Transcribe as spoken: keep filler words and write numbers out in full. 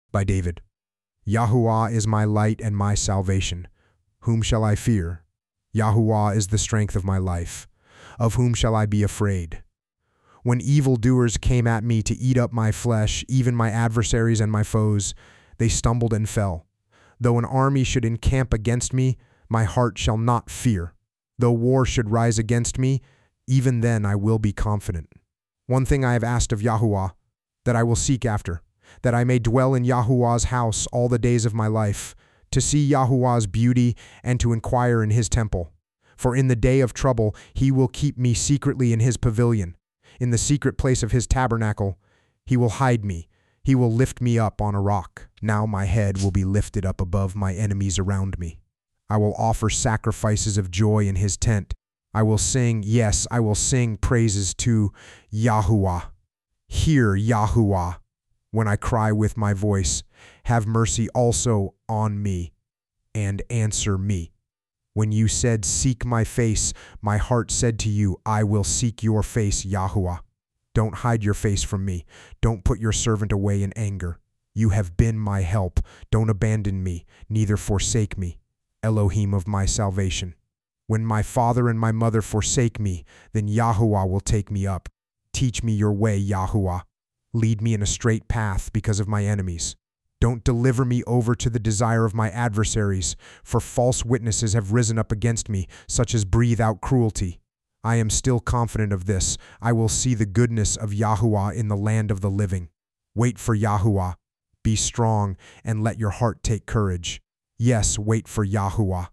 By David. Yahuwah is my light and my salvation. Whom shall I fear? Yahuwah is the strength of my life. Of whom shall I be afraid? When evildoers came at me to eat up my flesh, even my adversaries and my foes, they stumbled and fell. Though an army should encamp against me, my heart shall not fear. Though war should rise against me, even then I will be confident. One thing I have asked of Yahuwah, that I will seek after, that I may dwell in Yahuwah's house all the days of my life, to see Yahuwah's beauty and to inquire in his temple. For in the day of trouble he will keep me secretly in his pavilion. In the secret place of his tabernacle he will hide me. He will lift me up on a rock. Now my head will be lifted up above my enemies around me. I will offer sacrifices of joy in his tent. I will sing, yes, I will sing praises to Yahuwah. Hear, Yahuwah, when I cry with my voice. Have mercy also on me, and answer me. When you said, seek my face, my heart said to you, I will seek your face, Yahuwah. Don't hide your face from me. Don't put your servant away in anger. You have been my help. Don't abandon me, neither forsake me, Elohim of my salvation. When my father and my mother forsake me, then Yahuwah will take me up. Teach me your way, Yahuwah. Lead me in a straight path because of my enemies. Don't deliver me over to the desire of my adversaries, for false witnesses have risen up against me, such as breathe out cruelty. I am still confident of this. I will see the goodness of Yahuwah in the land of the living. Wait for Yahuwah. Be strong, and let your heart take courage. Yes, wait for Yahuwah.